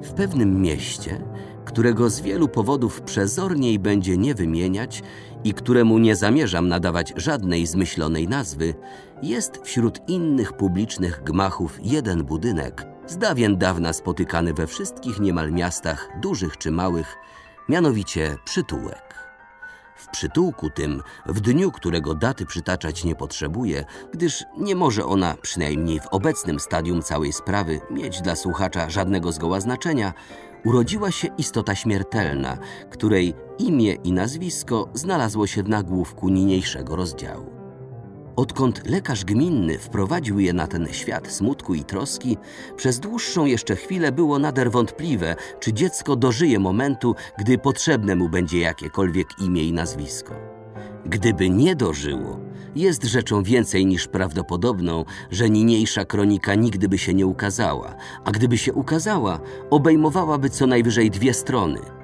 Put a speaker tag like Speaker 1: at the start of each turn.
Speaker 1: W pewnym mieście, którego z wielu powodów przezorniej będzie nie wymieniać i któremu nie zamierzam nadawać żadnej zmyślonej nazwy, jest wśród innych publicznych gmachów jeden budynek, z dawien dawna spotykany we wszystkich niemal miastach, dużych czy małych, mianowicie przytułek. W przytułku tym, w dniu, którego daty przytaczać nie potrzebuję, gdyż nie może ona, przynajmniej w obecnym stadium całej sprawy, mieć dla słuchacza żadnego zgoła znaczenia, urodziła się istota śmiertelna, której imię i nazwisko znalazło się w nagłówku niniejszego rozdziału. Odkąd lekarz gminny wprowadził je na ten świat smutku i troski, przez dłuższą jeszcze chwilę było nader wątpliwe, czy dziecko dożyje momentu, gdy potrzebne mu będzie jakiekolwiek imię i nazwisko. Gdyby nie dożyło, jest rzeczą więcej niż prawdopodobną, że niniejsza kronika nigdy by się nie ukazała, a gdyby się ukazała, obejmowałaby co najwyżej 2 strony –